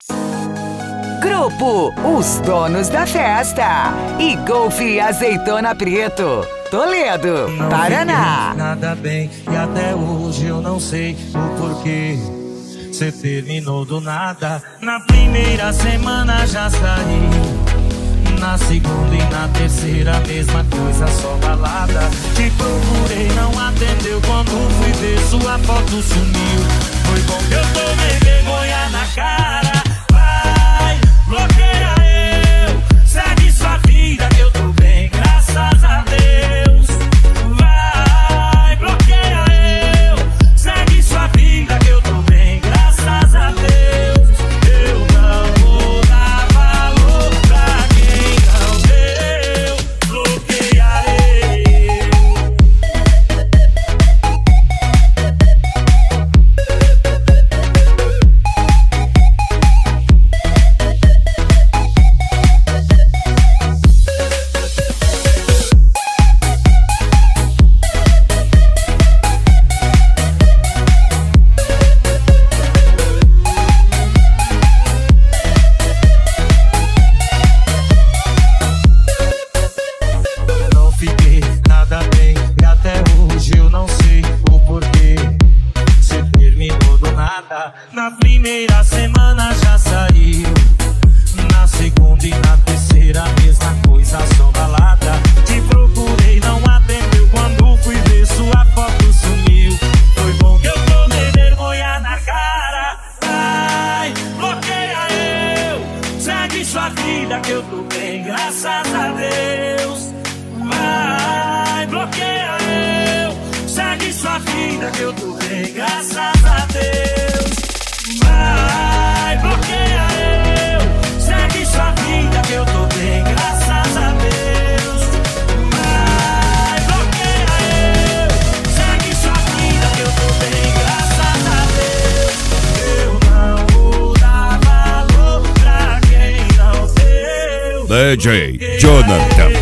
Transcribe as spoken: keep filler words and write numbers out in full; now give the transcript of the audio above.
Grupo Os Donos da Festa e Golf Azeitona Preto, Toledo, não Paraná. Nada bem e até hoje eu não sei o porquê. Cê terminou do nada. Na primeira semana já saiu. Na segunda e na terceira mesma coisa, só balada. Te procurei, não atendeu. Quando fui ver sua foto sumiu. Foi bom que eu tomei vergonha na cara. Vai, bloqueia eu. Segue sua vida que eu tô bem, graças a Deus. Vai, bloqueia eu. Segue sua vida que eu tô bem, graças a Deus. Eu não vou dar valor pra quem não deu. Bloqueia eu. Não fiquei nada bem e até hoje eu não sei o porquê. Cê terminou do nada. Na primeira semana já saiu. Na segunda e na terceira mesma coisa, só balada. Te procurei, não atendeu. Quando fui ver sua foto sumiu. Foi bom que eu tomei vergonha na cara. Vai, bloqueia eu. Segue sua vida que eu tô bem, graças a Deus. Vai, bloqueia eu. Segue sua vida que eu tô bem, graças a Deus. Vai, bloqueia eu. Segue sua vida que eu tô bem, graças a Deus. Vai, bloqueia eu. Segue sua vida que eu tô bem, graças a Deus. Eu não vou dar valor pra quem não deu. D J Jonathan.